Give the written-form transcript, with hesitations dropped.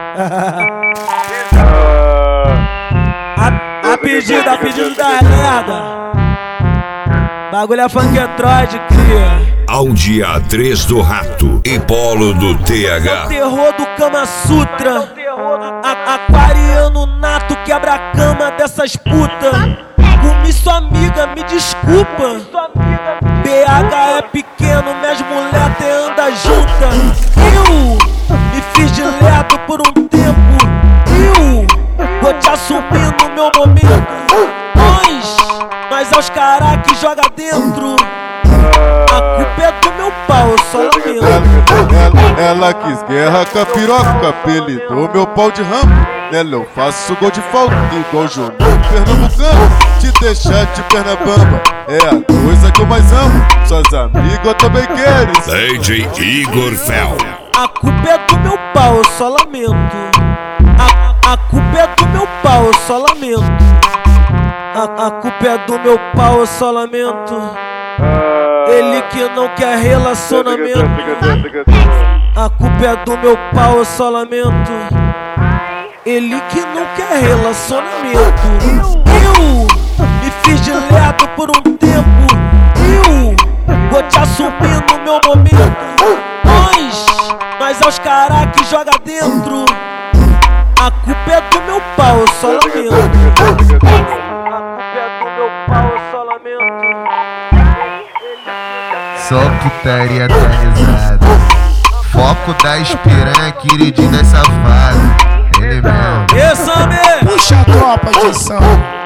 A pedido da merda. Bagulho é funketroid, cria. Ao dia 3 do Rato e Polo do TH. Terror do Kama Sutra. Aquariano nato quebra a cama dessas putas. Comi sua amiga, me desculpa. BH é pequeno, minhas mulher até anda junta. Eu me fiz de lerdo por um tempo. Eu vou te assumir no meu momento. Nós é os caras que joga dentro. A culpa é do meu pau, eu só lamento. Ela quis guerra com a piroca, apelidou meu pau de rambo. Nela eu faço gol de falta, igual João Pernambucano. Te deixar de perna bamba é a coisa que eu mais amo. Suas amigas eu também quero. DJ Igor Fel. A culpa é do meu pau, eu só lamento. A culpa é do meu pau, eu só lamento. A culpa é do meu pau, eu só lamento. Ele que não quer relacionamento. A culpa é do meu pau, eu só lamento. Ele que não quer relacionamento. Eu me fiz de lerdo por um tempo. Eu vou te assumir no meu momento. Nós é os caras que joga dentro. A culpa é do meu pau, eu só lamento. Só putaria atualizada. Foco da espiranha, queridinha safada. Ele mesmo. Puxa a tropa de ação.